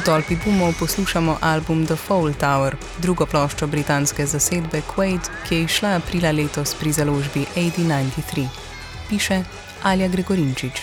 tolpi boomov poslušamo album The Foul Tower, drugo ploščo britanske zasedbe Quaid, ki je izšla aprila letos pri založbi AD93. Piše Alja Gregorinčič.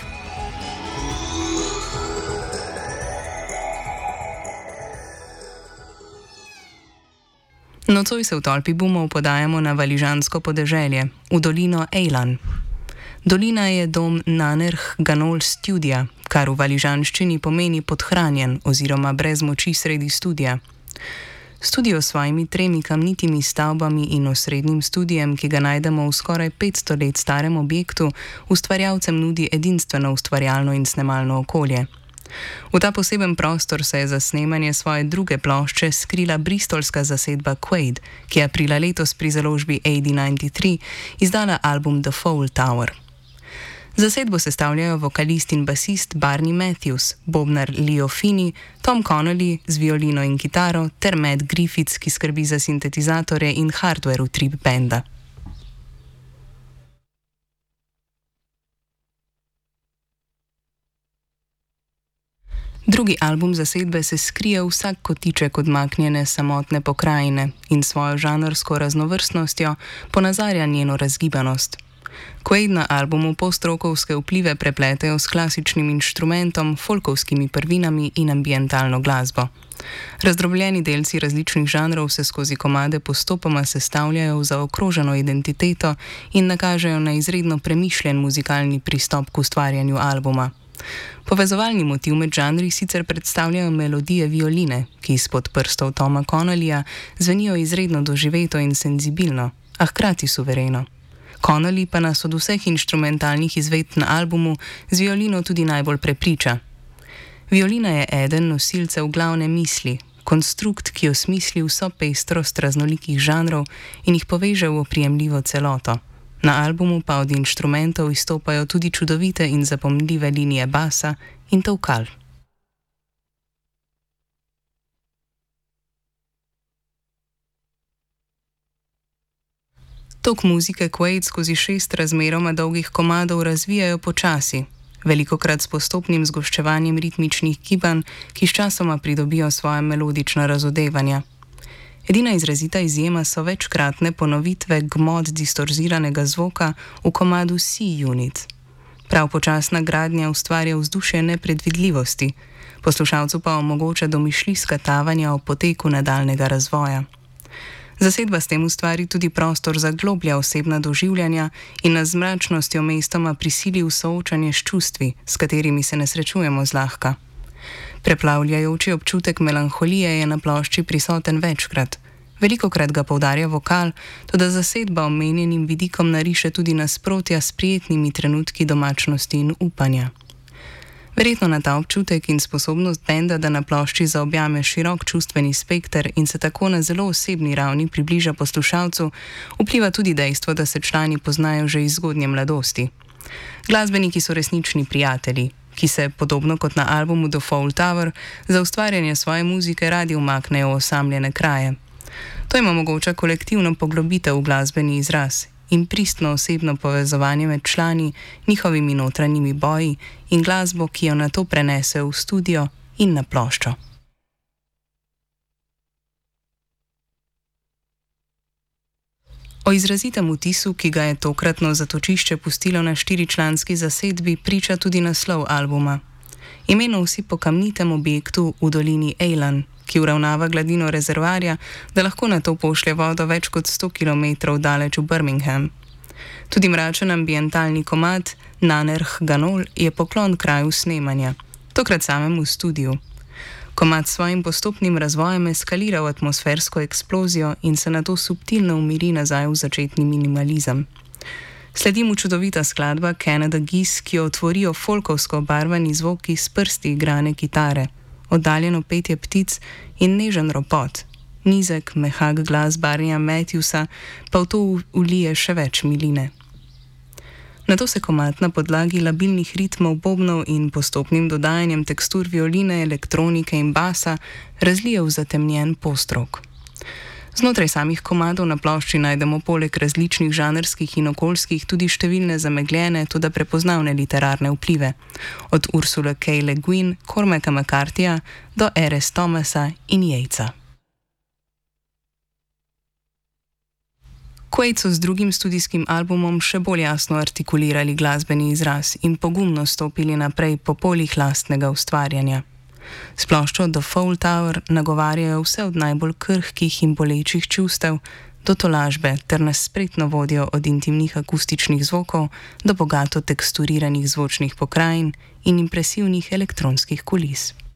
Nocoj se v tolpi boomov podajamo na valižansko podeželje, v dolino Ejlan. Dolina je dom Nanerh Ganol Studia, kar v valižanščini pomeni podhranjen oziroma brez moči sredi studia. Studio s svojimi 3 kamnitimi stavbami in osrednjim studijem, ki ga najdemo v skoraj 500 let starem objektu, ustvarjalcem nudi edinstveno ustvarjalno in snemalno okolje. V ta poseben prostor se je za snemanje svoje druge plošče skrila bristolska zasedba Quaid, ki je aprila letos pri založbi AD93 izdala album The Foul Tower. Zasedbo sestavljajo vokalist in basist Barney Matthews, bobnar Leo Finney, Tom Connolly z violino in kitaro ter Matt Griffiths, ki skrbi za sintetizatore in hardware v trip benda. Drugi album zasedbe se skrije vsak kotiček odmaknjene samotne pokrajine in svojo žanrsko raznovrstnostjo ponazarja njeno razgibanost. Quaid na albumu postrokovske vplive prepletejo s klasičnim inštrumentom, folkovskimi prvinami in ambientalno glasbo. Razdrobljeni delci različnih žanrov se skozi komade postopoma sestavljajo v zaokroženo identiteto in nakažejo na izredno premišljen muzikalni pristop k ustvarjanju albuma. Povezovalni motiv med žanri sicer predstavljajo melodije violine, ki izpod prstov Toma Connollyja zvenijo izredno doživeto in senzibilno, a hkrati suvereno. Connolly pa nas od vseh inštrumentalnih izvedb na albumu z violino tudi najbolj prepriča. Violina je eden nosilcev glavne misli, konstrukt, ki osmisli vso pestrost raznolikih žanrov in jih poveže v oprijemljivo celoto. Na albumu pa od inštrumentov izstopajo tudi čudovite in zapomljive linije basa in tolkal. Tok muzike Quaid skozi 6 razmeroma dolgih komadov razvijajo počasi, velikokrat s postopnim zgoščevanjem ritmičnih gibanj, ki sčasoma pridobijo svoje melodična razodevanja. Edina izrazita izjema so večkratne ponovitve gmot distorziranega zvoka v komadu C-Unit. Prav počasna gradnja ustvarja vzdušje nepredvidljivosti, poslušalcu pa omogoča domišljijska tavanja o poteku nadaljnega razvoja. Zasedba s tem ustvari tudi prostor za globlja osebna doživljanja in nas z mračnostjo mestoma prisili v soočanje s čustvi, s katerimi se ne srečujemo zlahka. Preplavljajoči občutek melanholije je na plošči prisoten večkrat. Velikokrat ga poudarja vokal, toda zasedba omenjenim vidikom nariše tudi nasprotja s prijetnimi trenutki domačnosti in upanja. Verjetno na ta občutek in sposobnost benda, da na plošči zaobjame širok čustveni spekter in se tako na zelo osebni ravni približa poslušalcu, vpliva tudi dejstvo, da se člani poznajo že iz zgodnje mladosti. Glasbeniki so resnični prijatelji, ki se, podobno kot na albumu The Foul Tower, za ustvarjanje svoje muzike radi umaknejo v osamljene kraje. To jim omogoča kolektivno poglobitev v glasbeni izraz in pristno osebno povezovanje med člani, njihovimi notranjimi boji in glasbo, ki jo nato prenesejo v studio in na ploščo. O izrazitem vtisu, ki ga je tokratno zatočišče pustilo na 4-članski zasedbi, priča tudi naslov albuma. Ime nosi po kamnitem objektu v dolini Ejlan, ki uravnava gladino rezervoarja, da lahko nato pošlje vodo več kot 100 km daleč v Birmingham. Tudi mračen ambientalni komad Nanerh Ganol je poklon kraju snemanja, tokrat samemu studiu. Komad s svojim postopnim razvojem eskalira v atmosfersko eksplozijo in se nato subtilno umiri nazaj v začetni minimalizem. Sledi mu čudovita skladba Canada Geese, ki jo otvorijo folkovsko obarvani zvoki s prsti igrane kitare, oddaljeno petje ptic in nežen ropot. Nizek, mehak glas Barneya Matthewsa pa v to ulije še več miline. Nato se komad na podlagi labilnih ritmov bobnov in postopnim dodajanjem tekstur violine, elektronike in basa razlije v zatemnjen postrok. Znotraj samih komadov na plošči najdemo poleg različnih žanrskih in okoljskih tudi številne zamegljene, toda prepoznavne literarne vplive. Od Ursule K. Le Guin, Cormaca McCarthyja do R.S. Thomasa in Yeatsa. Quaid so z drugim studijskim albumom še bolj jasno artikulirali glasbeni izraz in pogumno stopili naprej po poljih lastnega ustvarjanja. S ploščo The Foul Tower nagovarjajo vse od najbolj krhkih in bolečih čustev do tolažbe ter nas spretno vodijo od intimnih akustičnih zvokov do bogato teksturiranih zvočnih pokrajin in impresivnih elektronskih kulis.